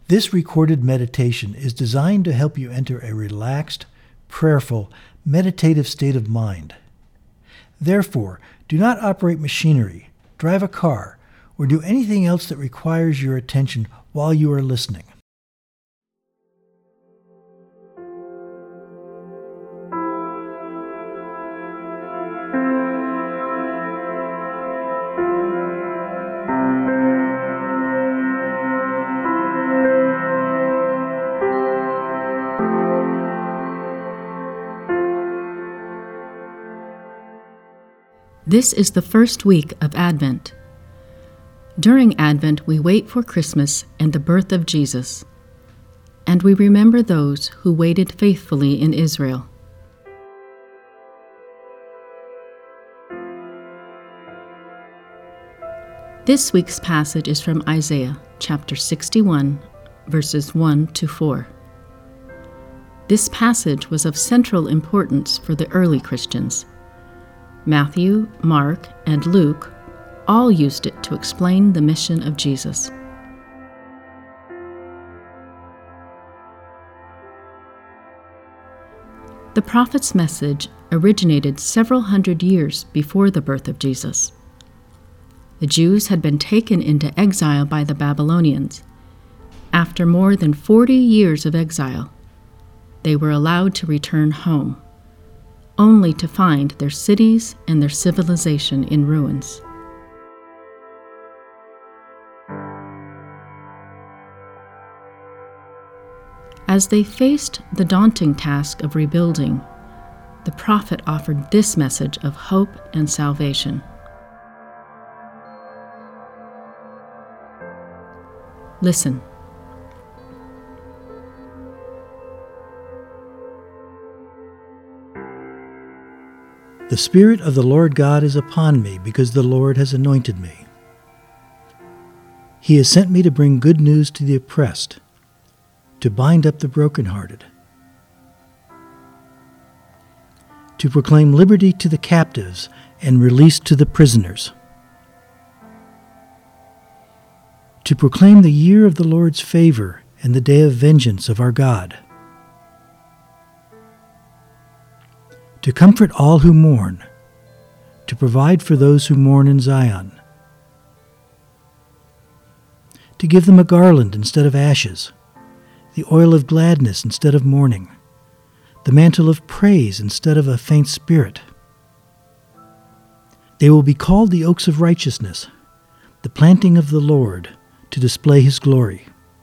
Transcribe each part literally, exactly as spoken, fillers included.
This recorded meditation is designed to help you enter a relaxed, prayerful, meditative state of mind. Therefore, do not operate machinery, drive a car, or do anything else that requires your attention while you are listening. This is the first week of Advent. During Advent, we wait for Christmas and the birth of Jesus, and we remember those who waited faithfully in Israel. This week's passage is from Isaiah chapter sixty-one, verses one to four. This passage was of central importance for the early Christians. Matthew, Mark, and Luke all used it to explain the mission of Jesus. The prophet's message originated several hundred years before the birth of Jesus. The Jews had been taken into exile by the Babylonians. After more than forty years of exile, they were allowed to return home, only to find their cities and their civilization in ruins. As they faced the daunting task of rebuilding, the prophet offered this message of hope and salvation. Listen. The Spirit of the Lord God is upon me, because the Lord has anointed me. He has sent me to bring good news to the oppressed, to bind up the brokenhearted, to proclaim liberty to the captives and release to the prisoners, to proclaim the year of the Lord's favor and the day of vengeance of our God, to comfort all who mourn, to provide for those who mourn in Zion, to give them a garland instead of ashes, the oil of gladness instead of mourning, the mantle of praise instead of a faint spirit. They will be called the oaks of righteousness, the planting of the Lord, to display his glory.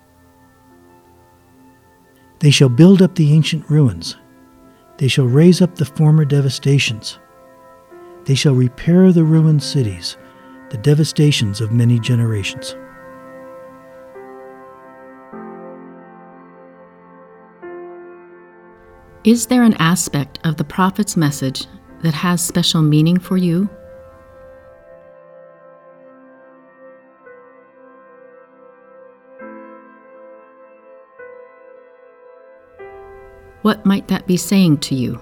They shall build up the ancient ruins. They shall raise up the former devastations. They shall repair the ruined cities, the devastations of many generations. Is there an aspect of the prophet's message that has special meaning for you? What might that be saying to you?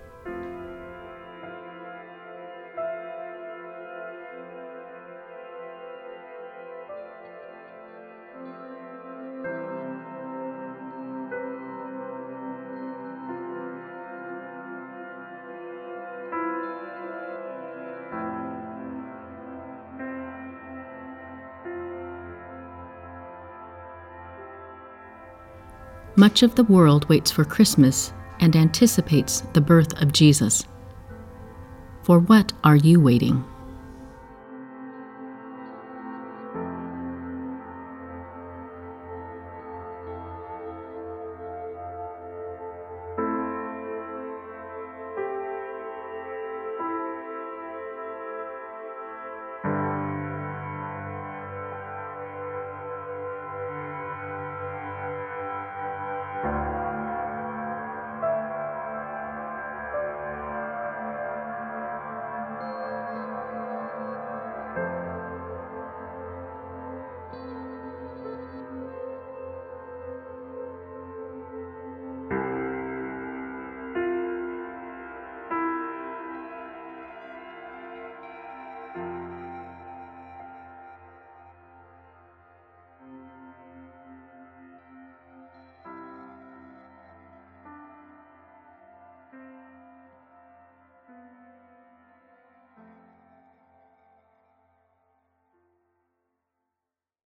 Much of the world waits for Christmas and anticipates the birth of Jesus. For what are you waiting?